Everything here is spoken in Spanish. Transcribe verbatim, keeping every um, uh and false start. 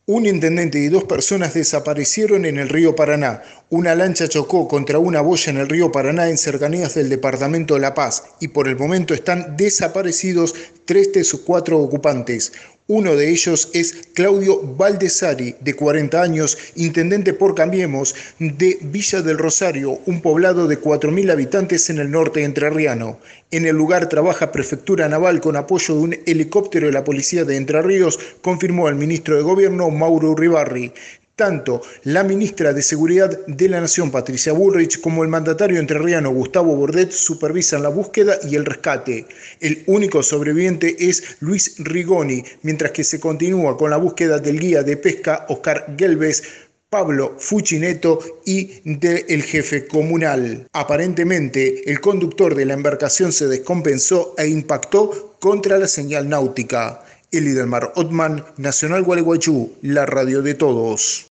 Un intendente y dos personas desaparecieron en el río Paraná. Una lancha chocó contra una boya en el río Paraná en cercanías del departamento La Paz y por el momento están desaparecidos tres de sus cuatro ocupantes. Uno de ellos es Claudio Baldessari, de cuarenta años, intendente por Cambiemos de Villa del Rosario, un poblado de cuatro mil habitantes en el norte entrerriano. En el lugar trabaja Prefectura Naval con apoyo de un helicóptero de la Policía de Entre Ríos, confirmó el ministro de Gobierno Mauro Uribarri. Tanto la ministra de Seguridad de la Nación, Patricia Bullrich, como el mandatario entrerriano Gustavo Bordet supervisan la búsqueda y el rescate. El único sobreviviente es Luis Rigoni, mientras que se continúa con la búsqueda del guía de pesca Oscar Gelbes, Pablo Fuchineto y del jefe comunal. Aparentemente, el conductor de la embarcación se descompensó e impactó contra la señal náutica. Eli Delmar Ottman, Nacional Gualeguaychú, la radio de todos.